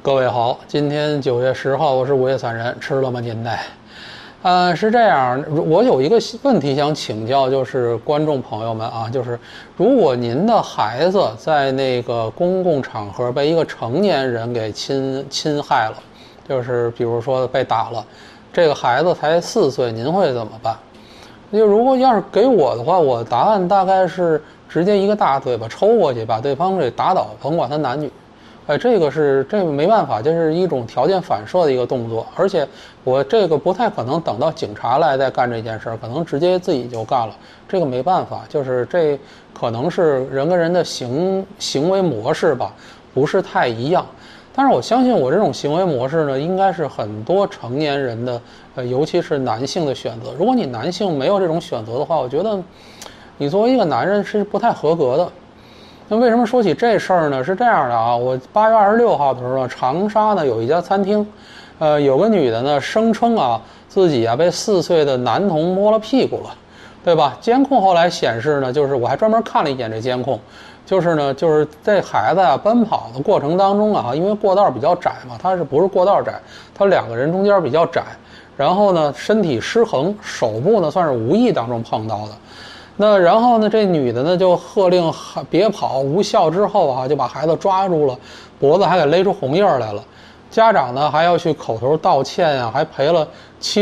各位好，今天9月10号，我是午夜散人，吃了吗您嘞？是这样，我有一个问题想请教，就是观众朋友们啊，就是如果您的孩子在那个公共场合被一个成年人给侵害了，就是比如说被打了，这个孩子才4岁，您会怎么办？就如果要是给我的话，我答案大概是直接一个大嘴巴抽过去，把对方给打倒，甭管他男女。这个没办法，这是一种条件反射的一个动作，而且我这个不太可能等到警察来再干这件事儿，可能直接自己就干了，这个没办法，就是这可能是人跟人的行为模式吧，不是太一样。但是我相信我这种行为模式呢，应该是很多成年人的，尤其是男性的选择。如果你男性没有这种选择的话，我觉得你作为一个男人是不太合格的。那为什么说起这事儿呢？是这样的啊，我8月26号的时候呢，长沙呢有一家餐厅，有个女的呢声称啊自己啊被4岁的男童摸了屁股了，对吧？监控后来显示呢，就是我还专门看了一眼这监控，就是这孩子啊奔跑的过程当中啊，因为过道比较窄嘛，他不是过道窄，他2个人中间比较窄，然后呢身体失衡，手部呢算是无意当中碰到的。那然后呢，这女的呢就喝令别跑，无效之后啊，就把孩子抓住了，脖子还给勒出红印来了。家长呢还要去口头道歉啊，还赔了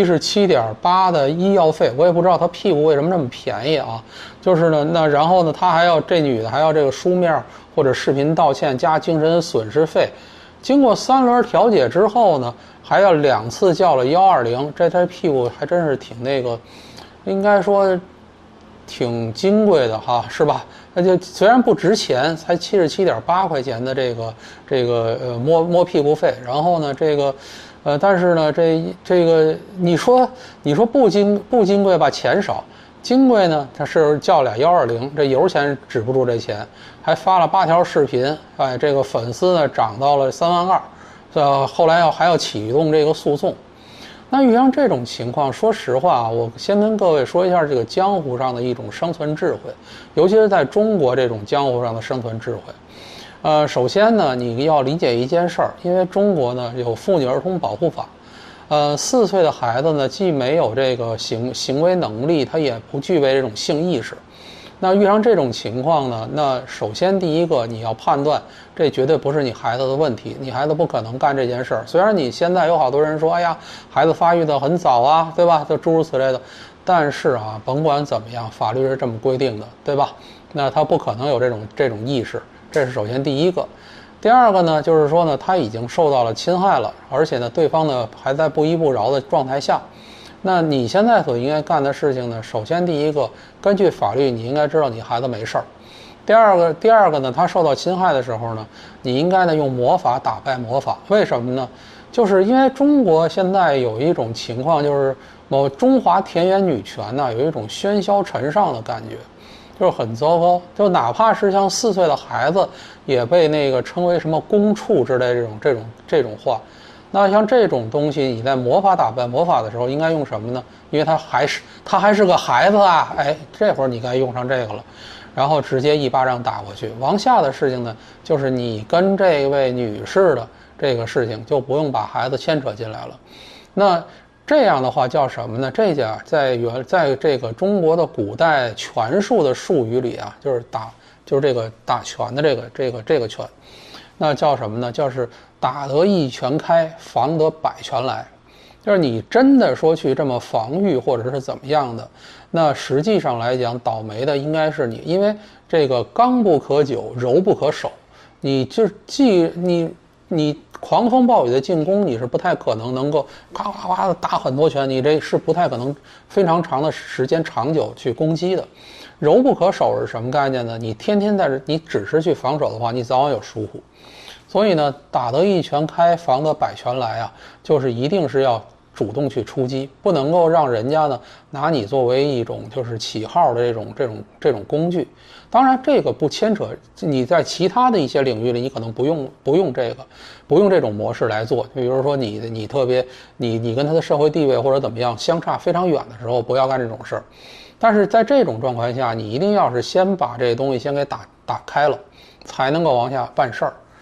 77.8的医药费。我也不知道他屁股为什么这么便宜啊。就是呢，那然后呢，这女的还要这个书面或者视频道歉加精神损失费。经过3轮调解之后呢，还要2次叫了120。这屁股还真是挺那个，应该说挺金贵的哈，是吧？那就虽然不值钱，才77.8块钱的这个摸屁股费，然后呢但是呢这个你说不金贵吧，钱少；金贵呢，他是叫俩120，这油钱止不住这钱，还发了8条视频，这个粉丝呢涨到了3万2，后来还要启动这个诉讼。那遇上这种情况，说实话啊，我先跟各位说一下这个江湖上的一种生存智慧，尤其是在中国这种江湖上的生存智慧。首先呢，你要理解一件事儿，因为中国呢有妇女儿童保护法，4岁的孩子呢既没有这个行为能力，他也不具备这种性意识。那遇上这种情况呢，那首先第一个你要判断，这绝对不是你孩子的问题，你孩子不可能干这件事儿。虽然你现在有好多人说，哎呀，孩子发育的很早啊，对吧？就诸如此类的，但是啊，甭管怎么样，法律是这么规定的，对吧？那他不可能有这种意识，这是首先第一个。第二个呢，就是说呢，他已经受到了侵害了，而且呢，对方呢还在不依不饶的状态下。那你现在所应该干的事情呢，首先第一个，根据法律，你应该知道你孩子没事儿。第二个呢，他受到侵害的时候呢，你应该呢用魔法打败魔法。为什么呢？就是因为中国现在有一种情况，就是中华田园女权呢有一种喧嚣尘上的感觉，就是很糟糕。就哪怕是像4岁的孩子，也被那个称为什么公畜之类这种话。那像这种东西，你在魔法打败魔法的时候，应该用什么呢？因为他还是个孩子啊，这会儿你该用上这个了，然后直接1巴掌打过去。往下的事情呢，就是你跟这位女士的这个事情，就不用把孩子牵扯进来了。那这样的话叫什么呢？这叫在这个中国的古代拳术的术语里啊，就是这个打拳的这个拳。那叫什么呢？就是打得一拳开，防得百拳来。就是你真的说去这么防御或者是怎么样的，那实际上来讲，倒霉的应该是你，因为这个刚不可久，柔不可守。你狂风暴雨的进攻，你是不太可能能够咔咔咔的打很多拳，你这是不太可能非常长的时间长久去攻击的。柔不可守是什么概念呢？你天天在这，你只是去防守的话，你早晚有疏忽。所以呢，打得一拳开，防得百拳来啊，就是一定是要主动去出击，不能够让人家呢拿你作为一种就是起号的这种工具。当然，这个不牵扯你在其他的一些领域里，你可能不用这种模式来做。比如说你特别你跟他的社会地位或者怎么样相差非常远的时候，不要干这种事儿。但是在这种状况下，你一定要是先把这东西先给打开了，才能够往下办事儿。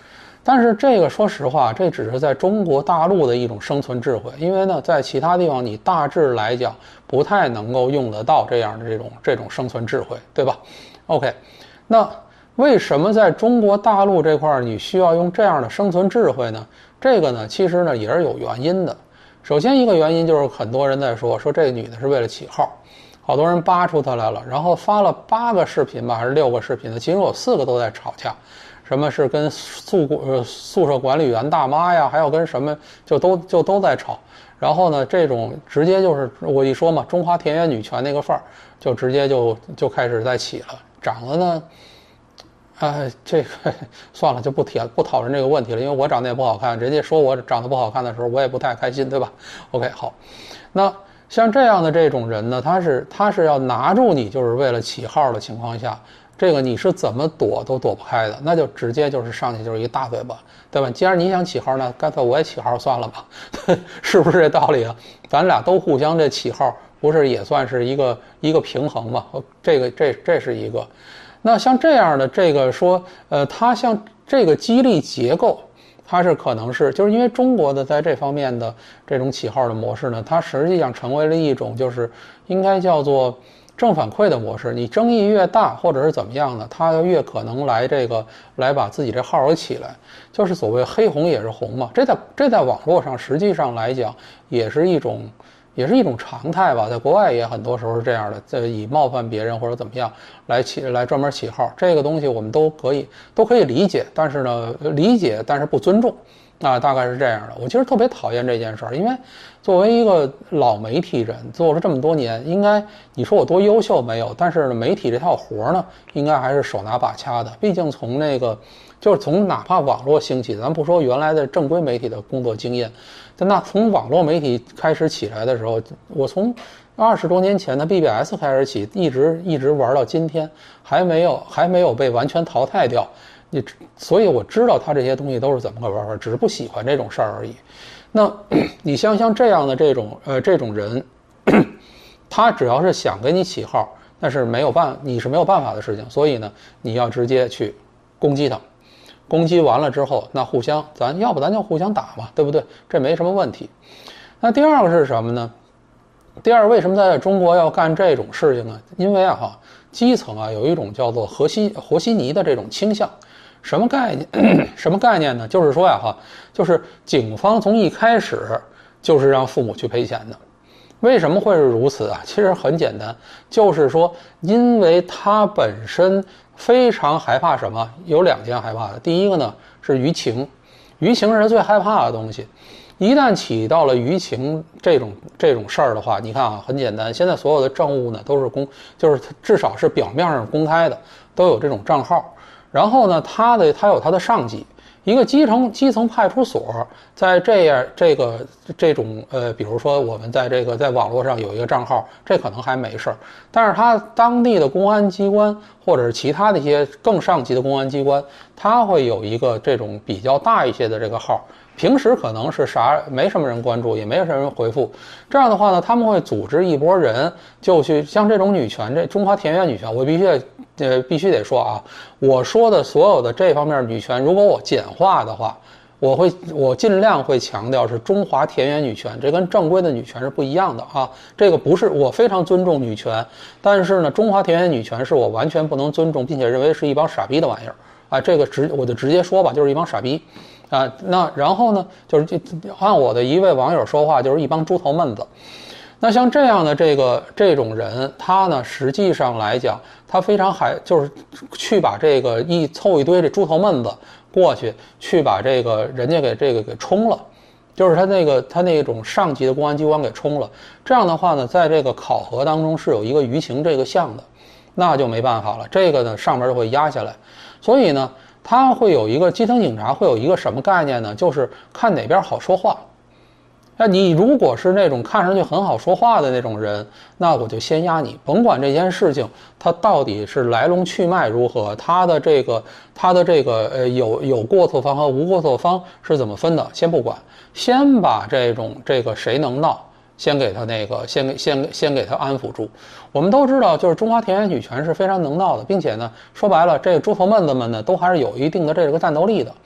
但是这个说实话，这只是在中国大陆的一种生存智慧，因为呢，在其他地方你大致来讲不太能够用得到这样的这种生存智慧，对吧 ？OK， 那为什么在中国大陆这块你需要用这样的生存智慧呢？这个呢，其实呢也是有原因的。首先一个原因就是很多人在说这个女的是为了起号，好多人扒出她来了，然后发了8个视频吧，还是6个视频呢？其中有4个都在吵架。什么是跟宿舍管理员大妈呀，还有跟什么就都在吵。然后呢，这种直接就是我一说嘛，中华田园女权那个范儿，就直接就开始在起了。长得呢，这个算了，就不讨论这个问题了，因为我长得也不好看，人家说我长得不好看的时候，我也不太开心，对吧 ？OK， 好，那像这样的这种人呢，他是要拿住你，就是为了起号的情况下。这个你是怎么躲都躲不开的，那就直接就是上去就是一个大嘴巴，对吧？既然你想起号呢，干脆我也起号算了吧，是不是这道理啊？咱俩都互相这起号，不是也算是一个平衡嘛？这是一个。那像这样的这个说，它像这个激励结构，它是可能是就是因为中国的在这方面的这种起号的模式呢，它实际上成为了一种就是应该叫做。正反馈的模式，你争议越大，或者是怎么样的，他越可能来把自己这号给起来，就是所谓黑红也是红嘛。这在网络上实际上来讲也是一种常态吧，在国外也很多时候是这样的，以冒犯别人或者怎么样来专门起号，这个东西我们都可以理解，但是呢但是不尊重。大概是这样的。我其实特别讨厌这件事儿，因为作为一个老媒体人，做了这么多年，应该你说我多优秀没有，但是呢，媒体这套活呢，应该还是手拿把掐的。毕竟从就是从哪怕网络兴起，咱不说原来的正规媒体的工作经验，那从网络媒体开始起来的时候，我从20多年前的 BBS 开始起，一直玩到今天，还没有被完全淘汰掉。所以我知道他这些东西都是怎么个玩法，只是不喜欢这种事儿而已。那你像这样的这种人，他只要是想给你起号，那是你是没有办法的事情。所以呢，你要直接去攻击他，攻击完了之后，那咱就互相打嘛，对不对？这没什么问题。那第二个是什么呢？第二，为什么在中国要干这种事情呢？因为基层有一种叫做和稀泥的这种倾向。什么概念？什么概念呢？就是说就是警方从一开始就是让父母去赔钱的。为什么会是如此啊？其实很简单，就是说，因为他本身非常害怕什么？有2件害怕的。第一个呢是舆情，舆情是最害怕的东西。一旦起到了舆情这种事儿的话，你看很简单，现在所有的政务呢都是就是至少是表面上公开的，都有这种账号。然后呢，他有他的上级，一个基层派出所，在这种比如说我们在网络上有一个账号，这可能还没事儿，但是他当地的公安机关或者是其他的一些更上级的公安机关，他会有一个这种比较大一些的这个号。平时可能是没什么人关注，也没什么人回复。这样的话呢，他们会组织一波人，就去像这种女权，这中华田园女权，我必须得说我说的所有的这方面女权，如果我简化的话，我尽量会强调是中华田园女权，这跟正规的女权是不一样的这个不是我非常尊重女权，但是呢，中华田园女权是我完全不能尊重，并且认为是一帮傻逼的玩意儿这个我就直接说吧，就是一帮傻逼。那然后呢，就是按我的一位网友说话，就是一帮猪头闷子。那像这样的这种人，他呢实际上来讲，他非常就是去把凑一堆这猪头闷子过去把人家给冲了，就是他那种上级的公安机关给冲了。这样的话呢，在这个考核当中是有一个舆情这个项的，那就没办法了，这个呢上面就会压下来。所以呢，他会有一个基层警察会有一个什么概念呢？就是看哪边好说话。那你如果是那种看上去很好说话的那种人，那我就先压你，甭管这件事情它到底是来龙去脉如何，他的这个有过错方和无过错方是怎么分的，先不管，先把这个谁能闹，先给他先给他安抚住。我们都知道，就是中华田园女权是非常能闹的，并且呢，说白了，这个猪头闷子们呢，都还是有一定的这个战斗力的。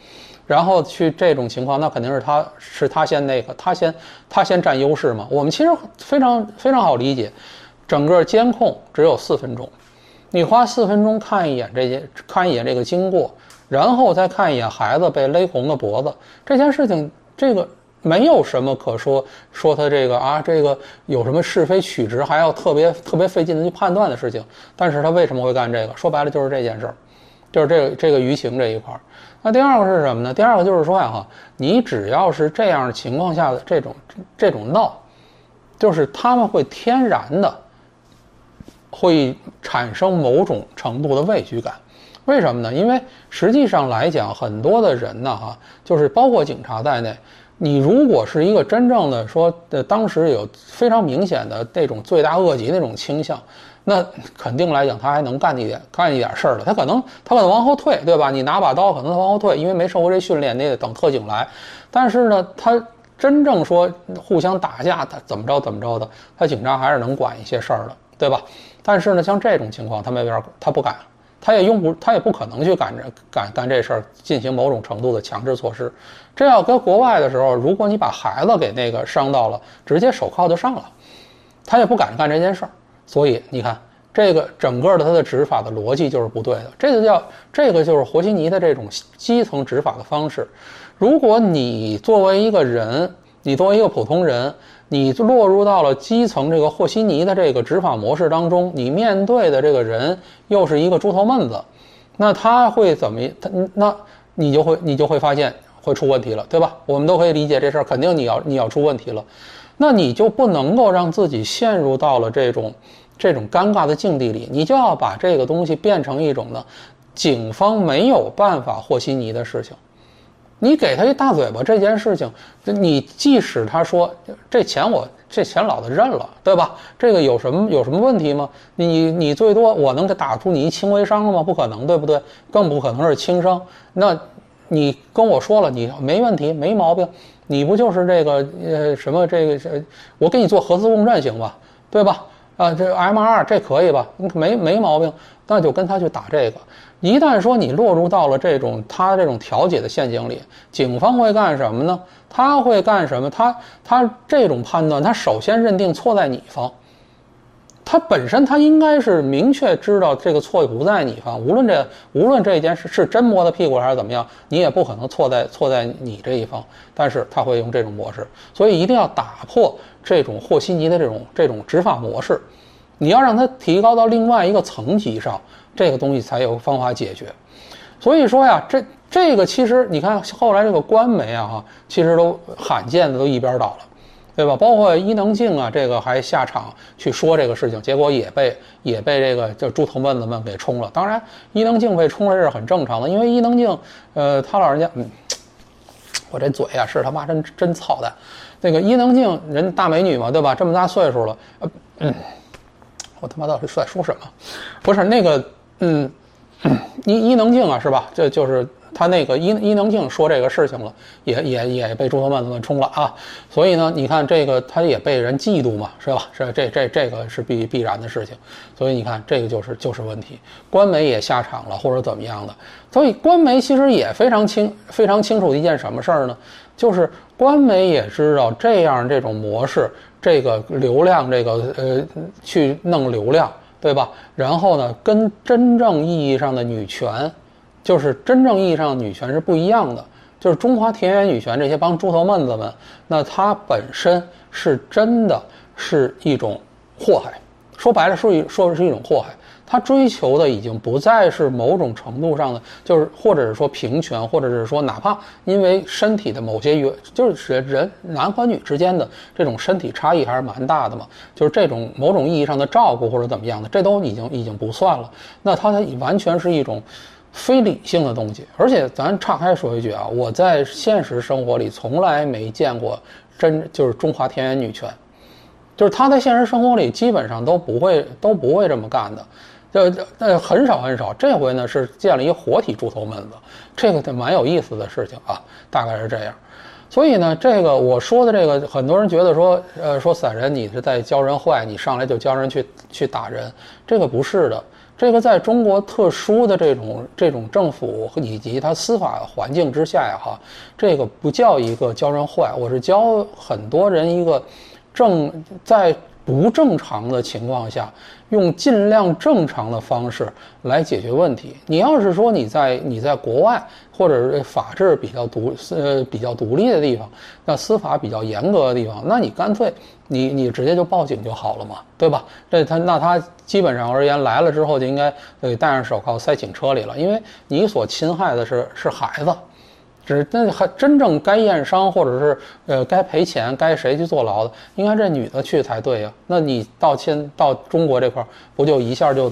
然后去这种情况，那肯定是他先他先占优势嘛。我们其实非常好理解，整个监控只有4分钟，你花4分钟看一眼这个经过，然后再看一眼孩子被勒红的脖子，这件事情这个没有什么可说他这个有什么是非曲直，还要特别费劲的去判断的事情。但是他为什么会干这个？说白了就是这件事儿，就是这个舆情这一块。那第二个是什么呢？第二个就是说呀，你只要是这样的情况下的这种闹，就是他们会天然的会产生某种程度的畏惧感。为什么呢？因为实际上来讲，很多的人呢就是包括警察在内，你如果是一个真正的说当时有非常明显的那种罪大恶极那种倾向，那肯定来讲他还能干一点事儿的。他可能往后退，对吧？你拿把刀可能他往后退，因为没受过这训练，你得等特警来。但是呢，他真正说互相打架的怎么着的，他警察还是能管一些事儿的，对吧？但是呢，像这种情况他不敢，他也不可能去干这事儿，进行某种程度的强制措施。这要搁国外的时候，如果你把孩子给那个伤到了，直接手铐就上了，他也不敢干这件事儿。所以你看，这个整个的他的执法的逻辑就是不对的。这个就是和稀泥的这种基层执法的方式。如果你作为一个人，你作为一个普通人，你落入到了基层这个和稀泥的这个执法模式当中，你面对的这个人又是一个猪头闷子，那他会怎么？那你就会发现会出问题了，对吧？我们都可以理解这事儿，肯定你要出问题了，那你就不能够让自己陷入到了这种尴尬的境地里，你就要把这个东西变成一种呢，警方没有办法和稀泥的事情。你给他一大嘴巴这件事情，你即使他说这钱老子认了，对吧？这个有什么问题吗？你最多我能打出你一轻微伤了吗？不可能，对不对？更不可能是轻伤。那你跟我说了，你没问题，没毛病，你不就是这个什么这个我给你做核磁共振行吧，对吧？这 MR 这可以吧？没毛病，那就跟他去打这个。一旦说你落入到了他这种调解的陷阱里，警方会干什么呢？他会干什么？他这种判断，他首先认定错在你方。他本身他应该是明确知道这个错不在你方，无论这件事是真摸他屁股还是怎么样，你也不可能错在你这一方。但是他会用这种模式，所以一定要打破这种和稀泥的这种执法模式，你要让它提高到另外一个层级上，这个东西才有方法解决。所以说呀，这个其实你看后来这个官媒其实都罕见的都一边倒了，对吧？包括伊能静这个还下场去说这个事情，结果也被这个就猪头闷子们给冲了。当然，伊能静被冲了这是很正常的，因为伊能静，他老人家，我这嘴是他妈真操蛋。那个伊能静人大美女嘛，对吧？这么大岁数了，我他妈到底在说什么？不是那个，伊能静是吧？这就是他那个伊能静说这个事情了，也被猪头闷子们冲了啊。所以呢，你看这个他也被人嫉妒嘛，是吧？是这个是必然的事情。所以你看这个就是问题，官媒也下场了或者怎么样的。所以官媒其实也非常清楚的一件什么事儿呢？就是官媒也知道这种模式，这个流量去弄流量，对吧？然后呢，跟真正意义上的女权，就是真正意义上的女权是不一样的。就是中华田园女权这些帮猪头闷子们，那它本身是真的是一种祸害，说白了是一种祸害。他追求的已经不再是某种程度上的，就是或者是说平权，或者是说哪怕因为身体的某些就是人男和女之间的这种身体差异还是蛮大的嘛，就是这种某种意义上的照顾或者怎么样的，这都已经不算了。那它完全是一种非理性的东西。而且咱岔开说一句我在现实生活里从来没见过就是中华田园女权，就是他在现实生活里基本上都不会这么干的。很少，这回呢是见了一活体猪头闷子，这个蛮有意思的事情大概是这样。所以呢，这个我说的这个，很多人觉得说散人你是在教人坏，你上来就教人去打人，这个不是的。 这个在中国特殊的这种政府以及它司法环境之下呀，这个不叫一个教人坏，我是教很多人一个在不正常的情况下，用尽量正常的方式来解决问题。你要是说你在国外或者是法治比较独立的地方，那司法比较严格的地方，那你干脆你直接就报警就好了嘛，对吧？那他基本上而言来了之后就应该戴上手铐塞警车里了，因为你所侵害的是孩子。那还真正该验伤或者是该赔钱该谁去坐牢的，应该这女的去才对呀。那你到中国这块不就一下就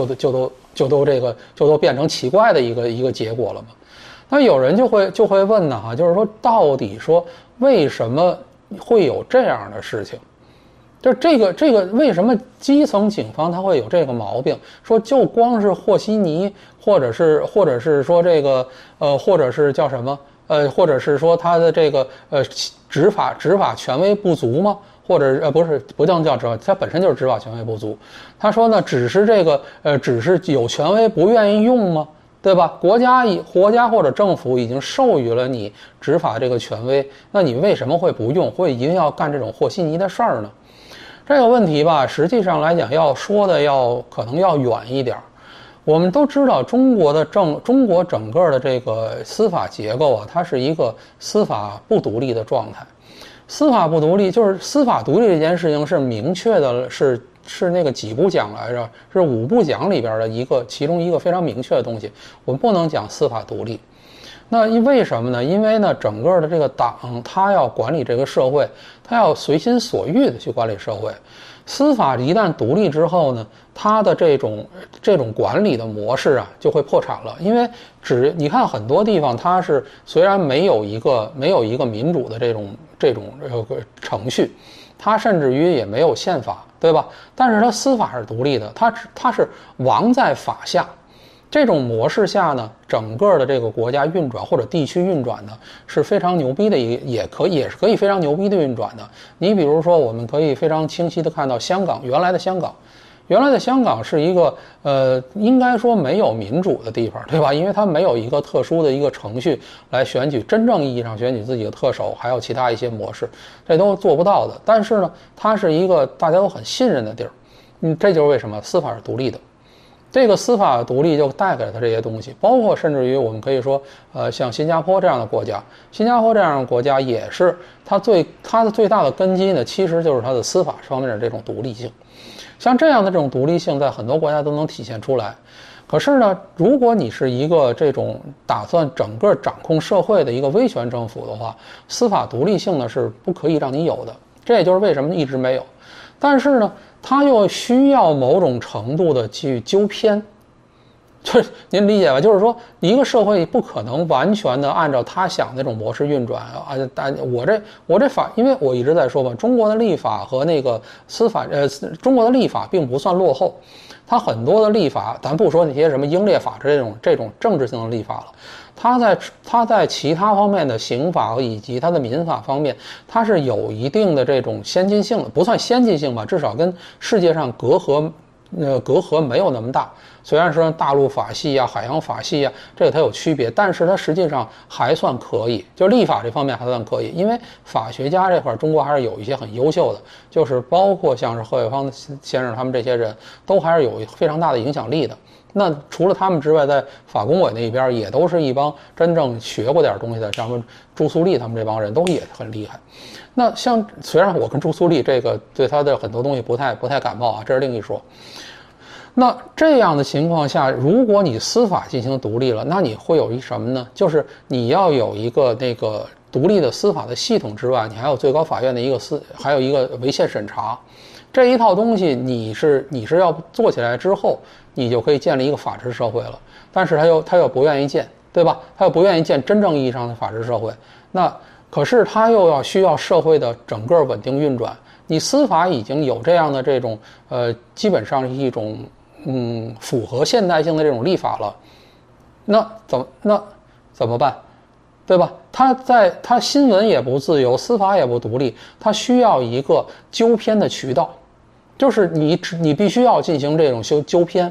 都变成奇怪的一个结果了吗？那有人就会问呢就是说到底说为什么会有这样的事情？就这个为什么基层警方他会有这个毛病？说就光是和稀泥，或者是说这个或者是叫什么或者是说他的这个执法权威不足吗？或者不叫执法，他本身就是执法权威不足。他说呢，只是有权威不愿意用吗？对吧？国家或者政府已经授予了你执法这个权威，那你为什么会不用，会一定要干这种和稀泥的事儿呢？这个问题吧，实际上来讲要说的可能要远一点。我们都知道中国整个的这个司法结构啊，它是一个司法不独立的状态。司法不独立就是司法独立这件事情是明确的，是那个几部讲来着？是5部讲里边的其中一个非常明确的东西。我们不能讲司法独立。那为什么呢？因为呢，整个的这个党它要管理这个社会，它要随心所欲的去管理社会。司法一旦独立之后呢，它的这种管理的模式啊就会破产了。因为你看很多地方它是虽然没有一个民主的这种程序，它甚至于也没有宪法，对吧？但是它司法是独立的，它是王在法下。这种模式下呢，整个的这个国家运转或者地区运转呢是非常牛逼的也是可以非常牛逼的运转的。你比如说，我们可以非常清晰的看到原来的香港是一个应该说没有民主的地方，对吧？因为它没有一个特殊的一个程序来真正意义上选举自己的特首，还有其他一些模式，这都做不到的。但是呢，它是一个大家都很信任的地儿，这就是为什么司法是独立的。这个司法独立就带给了他这些东西，包括甚至于我们可以说，像新加坡这样的国家，也是它的最大的根基呢，其实就是它的司法方面的这种独立性。像这样的这种独立性，在很多国家都能体现出来。可是呢，如果你是一个这种打算整个掌控社会的一个威权政府的话，司法独立性呢是不可以让你有的。这也就是为什么一直没有。但是呢，它又需要某种程度的去纠偏，就是您理解吧？就是说，一个社会不可能完全的按照他想那种模式运转啊。但我这法，因为我一直在说嘛，中国的立法和那个中国的立法并不算落后，它很多的立法，咱不说那些什么英烈法这种政治性的立法了。它在其他方面的刑法以及它的民法方面，它是有一定的这种先进性的，不算先进性吧，至少跟世界上隔阂没有那么大。虽然说大陆法系啊、海洋法系啊，这个它有区别，但是它实际上还算可以，就立法这方面还算可以。因为法学家这块，中国还是有一些很优秀的，就是包括像是贺卫方先生他们这些人都还是有非常大的影响力的。那除了他们之外，在法工委那一边也都是一帮真正学过点东西的，像什么朱苏丽他们这帮人都也很厉害。那像虽然我跟朱苏丽这个对他的很多东西不太感冒啊，这是另一说。那这样的情况下，如果你司法进行独立了，那你会有一什么呢？就是你要有一个那个独立的司法的系统之外，你还有最高法院的还有一个违宪审查。这一套东西你是要做起来之后，你就可以建立一个法治社会了。但是他又不愿意建，对吧？他又不愿意建真正意义上的法治社会。那可是他又需要社会的整个稳定运转。你司法已经有这样的这种基本上是一种符合现代性的这种立法了，那怎么办？对吧？他新闻也不自由，司法也不独立，他需要一个纠偏的渠道，就是你必须要进行这种纠偏。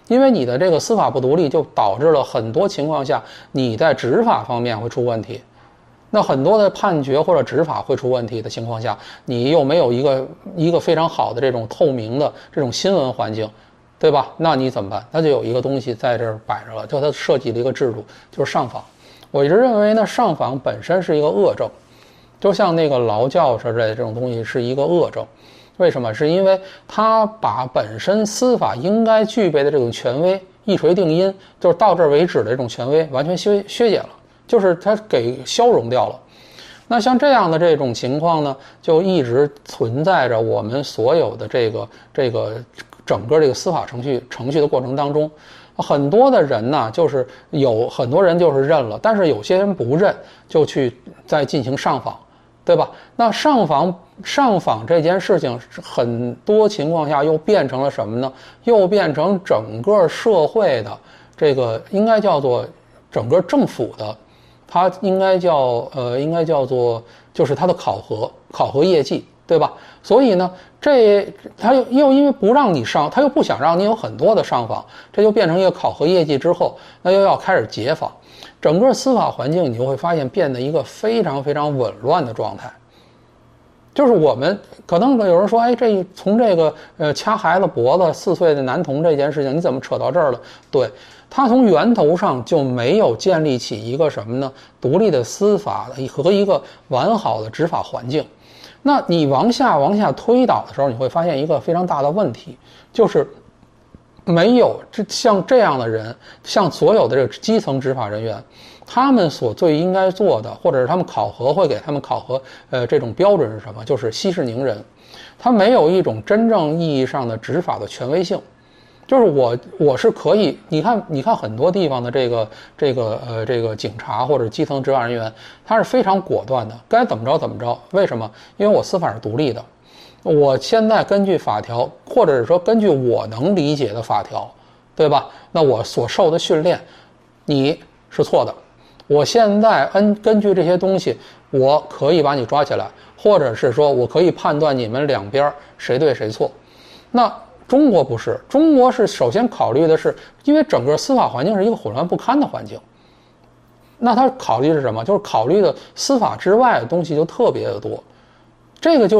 因为你的这个司法不独立，就导致了很多情况下你在执法方面会出问题。那很多的判决或者执法会出问题的情况下，你又没有一个非常好的这种透明的这种新闻环境，对吧？那你怎么办？那就有一个东西在这儿摆着了，就它设计了一个制度，就是上访。我一直认为呢，上访本身是一个恶症，就像那个劳教之类的这种东西是一个恶症。为什么？是因为它把本身司法应该具备的这种权威一锤定音，就是到这儿为止的这种权威完全削减了。就是它给消融掉了。那像这样的这种情况呢，就一直存在着我们所有的这个整个这个司法程序的过程当中，很多的人呢，就是有很多人就是认了，但是有些人不认，就去再进行上访，对吧？那上访这件事情，很多情况下又变成了什么呢？又变成整个社会的这个应该叫做整个政府的。它应该叫做就是它的考核业绩，对吧？所以呢，它又因为不让你上，他又不想让你有很多的上访，这就变成一个考核业绩之后，那又要开始解访，整个司法环境你就会发现变得一个非常非常紊乱的状态。就是我们可能有人说，哎，从这个掐孩子脖子4岁的男童这件事情，你怎么扯到这儿了？对。他从源头上就没有建立起一个什么呢？独立的司法和一个完好的执法环境。那你往下推导的时候，你会发现一个非常大的问题，就是没有像这样的人，像所有的这个基层执法人员，他们所最应该做的，或者是他们考核会给他们考核这种标准是什么？就是息事宁人，他没有一种真正意义上的执法的权威性。就是我是可以，你看很多地方的这个警察或者基层执法人员，他是非常果断的，该怎么着怎么着。为什么？因为我司法是独立的，我现在根据法条，或者是说根据我能理解的法条，对吧？那我所受的训练，你是错的。我现在根据这些东西，我可以把你抓起来，或者是说我可以判断你们两边谁对谁错。那中国不是，中国是首先考虑的是，因为整个司法环境是一个混乱不堪的环境，那他考虑是什么？就是考虑的司法之外的东西就特别的多。这个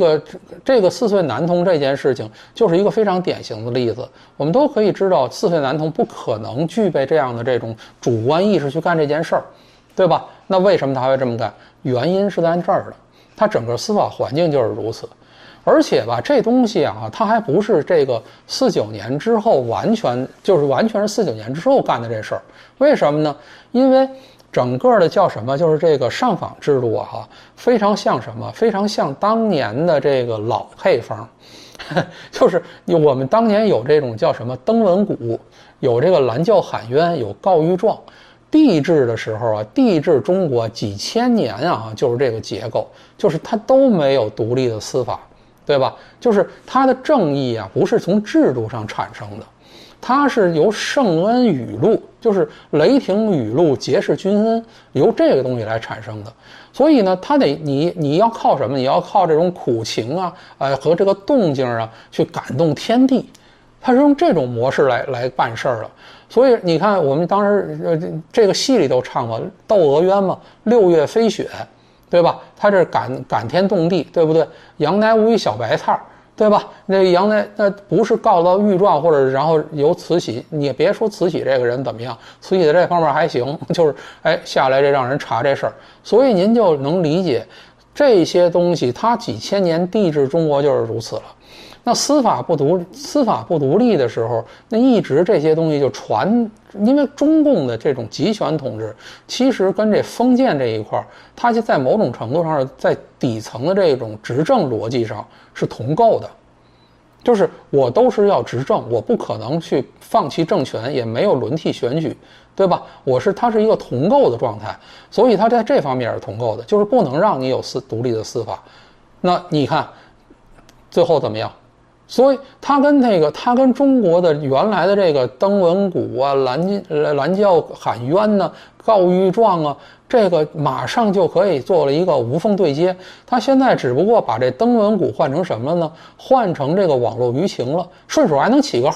4岁男童这件事情就是一个非常典型的例子。我们都可以知道，4岁男童不可能具备这样的这种主观意识去干这件事儿，对吧？那为什么他会这么干？原因是在这儿的，他整个司法环境就是如此。而且吧，这东西啊，它还不是这个49年之后完全是49年之后干的这事儿。为什么呢？因为整个的叫什么，就是这个上访制度啊，非常像什么？非常像当年的这个老配方，就是我们当年有这种叫什么登闻鼓，有这个拦轿喊冤，有告御状。帝制的时候啊，帝制中国几千年啊，就是这个结构，就是它都没有独立的司法。对吧？就是它的正义啊，不是从制度上产生的，它是由圣恩语录，就是雷霆雨露结世君恩，由这个东西来产生的。所以呢，它得你要靠什么？你要靠这种苦情啊，和这个动静啊，去感动天地。它是用这种模式来办事儿的。所以你看，我们当时这个戏里都唱过《窦娥冤》嘛，6月飞雪。对吧？他这感天动地，对不对？杨乃武与小白菜，对吧？那杨乃那不是告到御状，或者然后由慈禧，你也别说慈禧这个人怎么样，慈禧在这方面还行，就是下来这让人查这事儿，所以您就能理解这些东西，它几千年帝制中国就是如此了。那司法不独立的时候，那一直这些东西就因为中共的这种集权统治，其实跟这封建这一块，它就在某种程度上，在底层的这种执政逻辑上是同构的，就是我都是要执政，我不可能去放弃政权，也没有轮替选举，对吧？它是一个同构的状态，所以它在这方面是同构的，就是不能让你有独立的司法。那你看最后怎么样？所以它跟中国的原来的这个登闻鼓啊、拦轿喊冤呢、告御状啊，这个马上就可以做了一个无缝对接。它现在只不过把这登闻鼓换成什么了呢？换成这个网络舆情了，顺手还能起个号。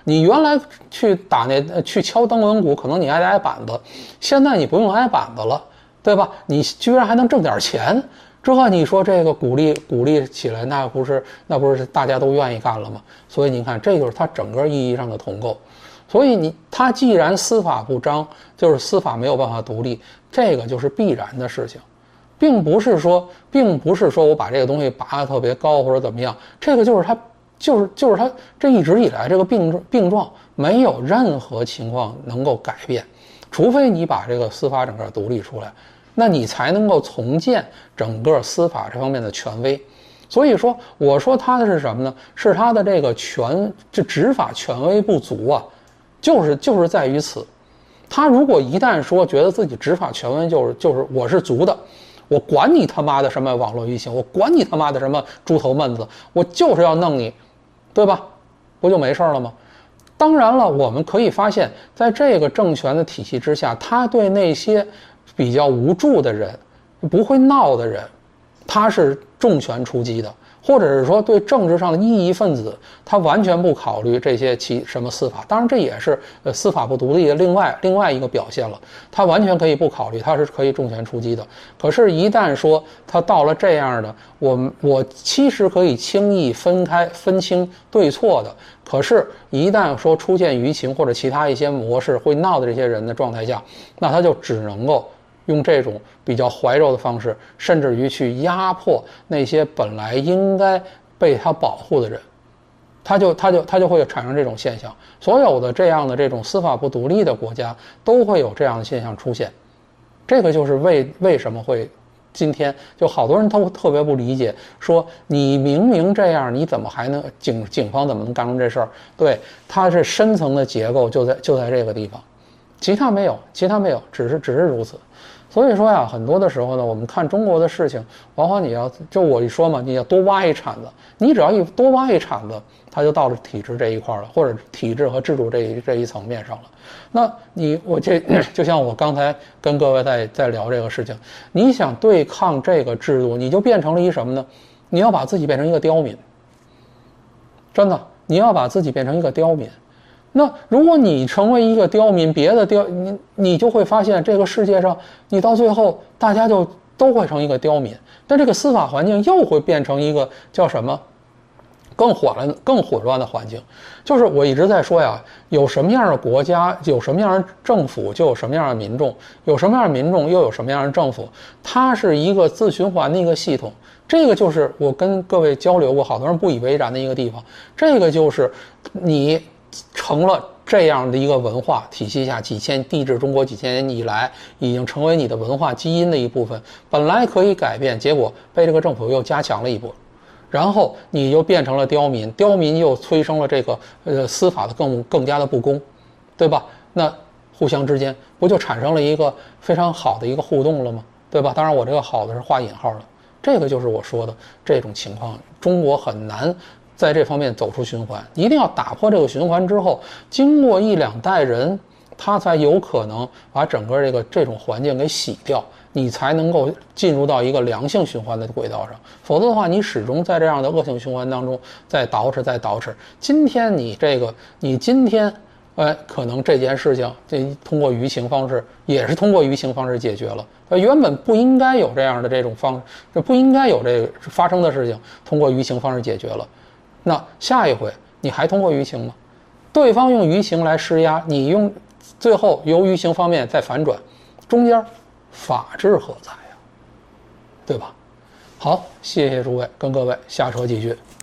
你原来去打去敲灯文鼓，可能你还得挨板子，现在你不用挨板子了，对吧？你居然还能挣点钱，这你说这个鼓励起来，那不是大家都愿意干了吗？所以你看，这就是它整个意义上的统购。所以它既然司法不彰，就是司法没有办法独立，这个就是必然的事情，并不是说我把这个东西拔得特别高或者怎么样，这个就是它这一直以来这个病状没有任何情况能够改变，除非你把这个司法整个独立出来，那你才能够重建整个司法这方面的权威。所以说，我说它的是什么呢？是它的这个执法权威不足啊。就是在于此，他如果一旦说觉得自己执法权威就是我是足的，我管你他妈的什么网络舆情，我管你他妈的什么猪头闷子，我就是要弄你，对吧？不就没事了吗？当然了，我们可以发现，在这个政权的体系之下，他对那些比较无助的人、不会闹的人，他是重拳出击的。或者是说对政治上的异议分子，他完全不考虑这些什么司法，当然这也是司法不独立的另外一个表现了。他完全可以不考虑，他是可以重拳出击的。可是，一旦说他到了这样的，我其实可以轻易分清对错的，可是，一旦说出现舆情或者其他一些模式会闹的这些人的状态下，那他就只能够用这种比较怀柔的方式，甚至于去压迫那些本来应该被他保护的人，他就会产生这种现象。所有的这种司法不独立的国家都会有这样的现象出现。这个就是为什么会今天就好多人都特别不理解，说你明明这样，你怎么还能警方怎么能干出这事儿？对，它是深层的结构就在这个地方，其他没有，只是如此。所以说呀，很多的时候呢，我们看中国的事情，往往我一说嘛，你要多挖一铲子，你只要多挖一铲子，它就到了体制这一块了，或者体制和制度这一层面上了。那就像我刚才跟各位在聊这个事情，你想对抗这个制度，你就变成了一什么呢？你要把自己变成一个刁民，真的，你要把自己变成一个刁民。那如果你成为一个刁民，你就会发现这个世界上，你到最后大家都会成一个刁民，但这个司法环境又会变成一个叫什么更混乱的环境。就是我一直在说呀，有什么样的国家，有什么样的政府，就有什么样的民众，有什么样的民众，又有什么样的政府，它是一个自循环的一个系统。这个就是我跟各位交流过，好多人不以为然的一个地方。这个就是你成了这样的一个文化体系下，地质中国几千年以来，已经成为你的文化基因的一部分。本来可以改变，结果被这个政府又加强了一步，然后你又变成了刁民，刁民又催生了这个司法的更加的不公，对吧？那互相之间不就产生了一个非常好的一个互动了吗？对吧？当然，我这个好的是画引号的。这个就是我说的这种情况，中国很难在这方面走出循环，一定要打破这个循环之后，经过一两代人，他才有可能把整个这种环境给洗掉，你才能够进入到一个良性循环的轨道上。否则的话，你始终在这样的恶性循环当中再捯饬。今天可能这件事情通过舆情方式，也是通过舆情方式解决了。原本不应该有这样的这种不应该有这个发生的事情，通过舆情方式解决了。那下一回你还通过舆情吗？对方用舆情来施压，你最后由舆情方面再反转，中间法治何在呀？对吧？好，谢谢诸位，跟各位瞎扯几句。